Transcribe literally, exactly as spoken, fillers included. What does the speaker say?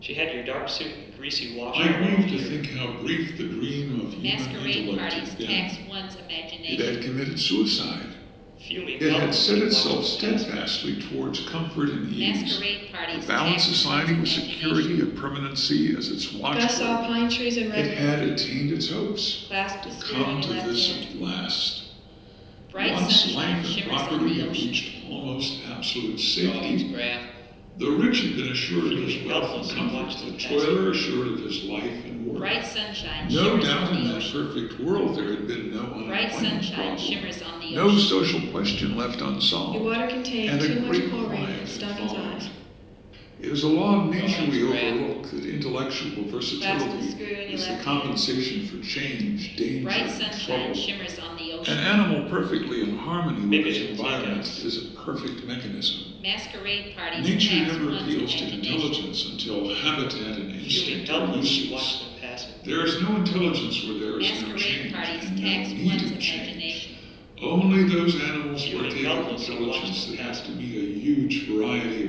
She had your dark suit and greasy wash I all grieve over to your... think how brief the dream of human Masquerade intellect parties had been. tax one's It imagination. had committed suicide. Fuming It had helpless, set you watched itself them pass me. steadfastly towards comfort and ease. Masquerade A parties balanced tax one's society with security imagination. and permanency as its Gus saw watchword. pine trees and It had redwoods, attained its hopes. clasped To a spear in come your to left this hand. at last. Bright Once sunshine life and shimmers on property the had ocean. reached almost absolute Dog's safety, breath. the rich had been assured of his Fuming wealth and helpless, you comfort, watched the them pass me. toiler assured of his life and work. Bright sunshine No shimmers doubt on in the that ocean. perfect world there had been no Bright unemployment sunshine problem, shimmers on the no ocean. social question left Your unsolved, water contained and a too much great chlorine quiet to had stop his followed. eyes. It is a law of nature Dog's we breath. overlook that intellectual Clasped the versatility screw in your is the left hand. compensation for change, danger, Bright and sunshine trouble. shimmers on the An ocean. animal perfectly in harmony with Maybe its they will take environment us. is a perfect mechanism. Masquerade parties Nature tax never one's appeals to imagination. intelligence until habitat and Fuming instinct are helpless, you watched useless. them pass me. There is no intelligence where there is no Masquerade change parties and no tax need one's of change. imagination. Only those animals Fuming partake of helpless, you watched intelligence them that pass have to me. meet a huge variety of